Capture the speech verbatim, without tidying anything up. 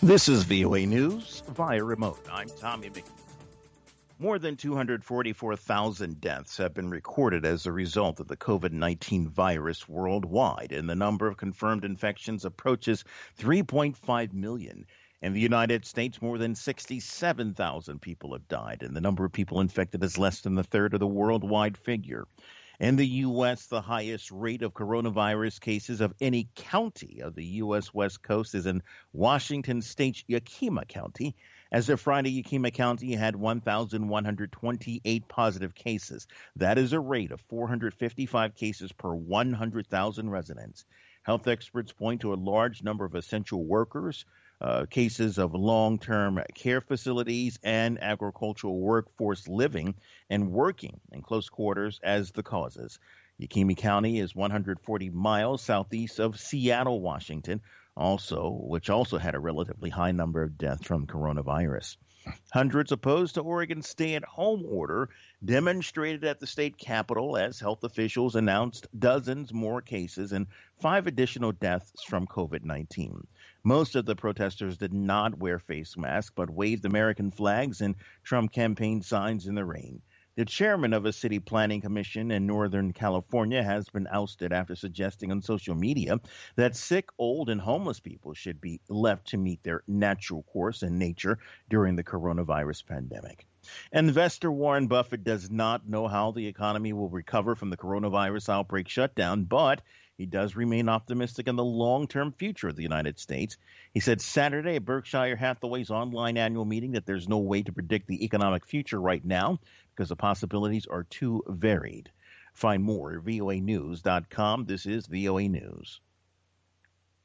This is V O A News via remote. I'm Tommy McNeil. More than two hundred forty-four thousand deaths have been recorded as a result of the COVID nineteen virus worldwide, and the number of confirmed infections approaches three point five million. In the United States, more than sixty-seven thousand people have died, and the number of people infected is less than a third of the worldwide figure. In the U S, the highest rate of coronavirus cases of any county of the U S West Coast is in Washington State's Yakima County. As of Friday, Yakima County had one thousand one hundred twenty-eight positive cases. That is a rate of four hundred fifty-five cases per one hundred thousand residents. Health experts point to a large number of essential workers, Uh, cases of long-term care facilities, and agricultural workforce living and working in close quarters as the causes. Yakima County is one hundred forty miles southeast of Seattle, Washington, also, which also had a relatively high number of deaths from coronavirus. Hundreds opposed to Oregon's stay-at-home order demonstrated at the state capitol as health officials announced dozens more cases and five additional deaths from COVID nineteen. Most of the protesters did not wear face masks but waved American flags and Trump campaign signs in the rain. The chairman of a city planning commission in Northern California has been ousted after suggesting on social media that sick, old, and homeless people should be left to meet their natural course in nature during the coronavirus pandemic. Investor Warren Buffett does not know how the economy will recover from the coronavirus outbreak shutdown, but he does remain optimistic in the long-term future of the United States. He said Saturday at Berkshire Hathaway's online annual meeting that there's no way to predict the economic future right now because the possibilities are too varied. Find more at V O A news dot com. This is V O A News.